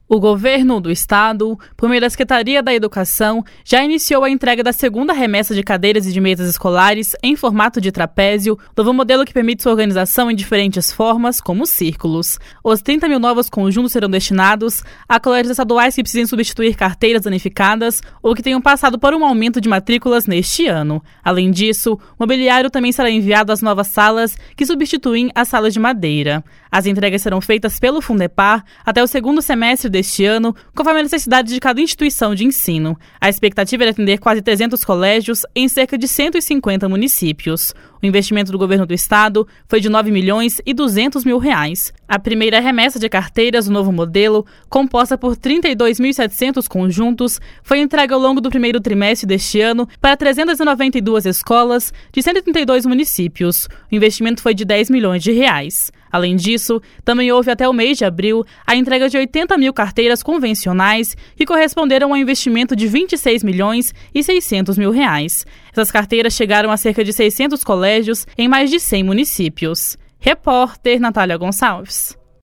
O governo do estado, por meio da Secretaria da Educação, já iniciou a entrega da segunda remessa de cadeiras e de mesas escolares em formato de trapézio, novo modelo que permite sua organização em diferentes formas, como círculos. Os 30 mil novos conjuntos serão destinados a colégios estaduais que precisem substituir carteiras danificadas ou que tenham passado por um aumento de matrículas neste ano. Além disso, o mobiliário também será enviado às novas salas que substituem as salas de madeira. As entregas serão feitas pelo Fundepar até o segundo semestre deste ano, conforme a necessidade de cada instituição de ensino. A expectativa é atender quase 300 colégios em cerca de 150 municípios. O investimento do governo do estado foi de R$ 9.200.000. A primeira remessa de carteiras do novo modelo, composta por 32.700 conjuntos, foi entregue ao longo do primeiro trimestre deste ano para 392 escolas de 132 municípios. O investimento foi de R$ 10 milhões. Além disso, também houve até o mês de abril a entrega de 80 mil carteiras convencionais, que corresponderam a um investimento de R$ 26.600.000. Essas carteiras chegaram a cerca de 600 colégios em mais de 100 municípios. Repórter Natália Gonçalves.